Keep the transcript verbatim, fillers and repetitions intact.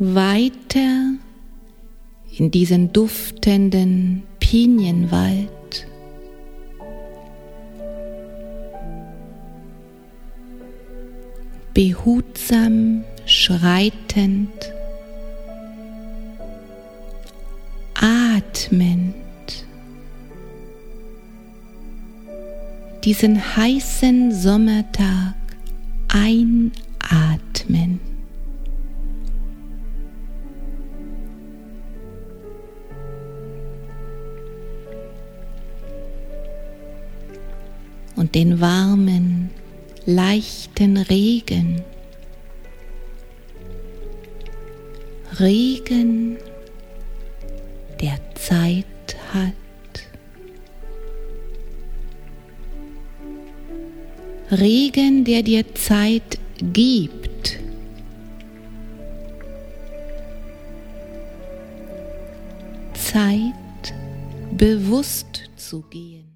weiter in diesen duftenden Pinienwald. Behutsam schreitend, atmend, diesen heißen Sommertag einatmen. Und den warmen, leichten Regen, Regen, der Zeit hat, Regen, der dir Zeit gibt, Zeit, bewusst zu gehen.